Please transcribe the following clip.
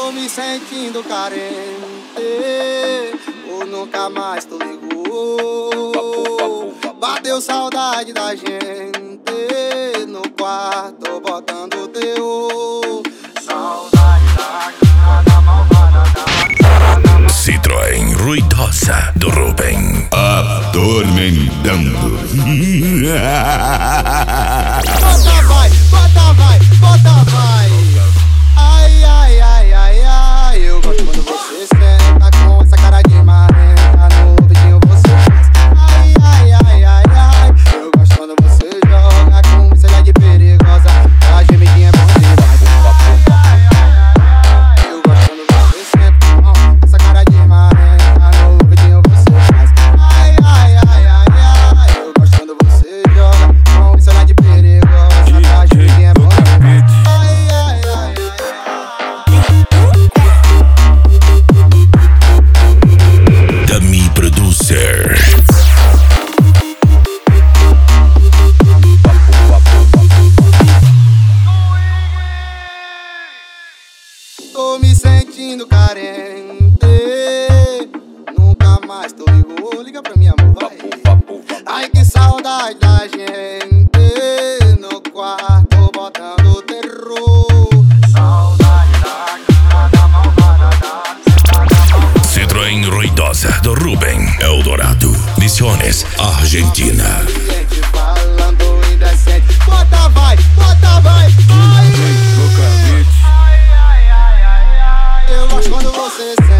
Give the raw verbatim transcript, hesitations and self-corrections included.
Tô me sentindo carente, ou nunca mais tu ligou. Bateu saudade da gente no quarto botando teu. Saudade da nada malvada da Citroën Ruidosa do Ruben. Atormentando. Bota vai, bota vai, bota vai. Ai, ai, ai, ai, ai. Eu gosto quando você senta com essa cara de marrenta. No ouvidinho você faz. Ai, ai, ai, ai, ai. Eu gosto quando você joga com esse olhar de perigosa. A gemidinha é bom demais. Ai, ai, ai, ai. Eu gosto quando você senta com essa cara de marrenta. No ouvidinho você faz. Ai, ai, ai, ai, ai. Eu gosto quando você joga com esse olhar de perigosa. A gemidinha é bom demais. Ai, ai, ai, ai. Dummy Producer. Tô me sentindo carente, nunca mais tu ligou. Liga pra mim, amor, vai. Ai, que saudade da gente no quarto botando terror. Saudade da nada malvada da Citroën Ruidosa do Ruben. Eldorado. Misiones, Argentina. gente falando indecente. Bota vai, bota vai, ai. Ai, ai, ai, ai, ai. Eu gosto quando você sente.